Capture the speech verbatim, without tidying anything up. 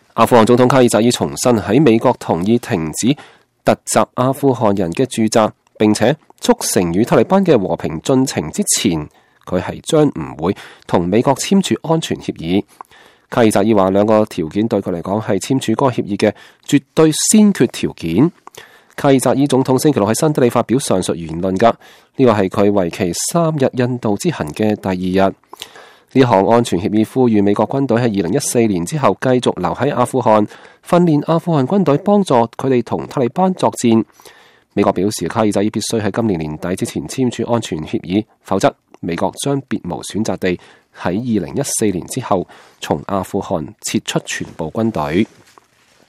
阿富汗總統卡爾扎伊重申喺美國同意停止突襲阿富汗人嘅駐紮，並且促成與塔利班嘅和平進程之前，佢係將唔會同美國簽署安全協議。卡爾扎伊話兩個條件對佢嚟講係簽署該協議嘅絕對先決條件。卡爾扎伊總統星期六喺新德里發表上述言論㗎，呢個係佢為期三日印度之行嘅第二日。呢項安全協議呼籲美國軍隊喺二零一四年之後繼續留喺阿富汗，訓練阿富汗軍隊，幫助佢哋同塔利班作戰。美國表示，卡爾扎伊必須喺今年年底之前簽署安全協議，否則美國將別無選擇地喺二零一四年之後從阿富汗撤出全部軍隊。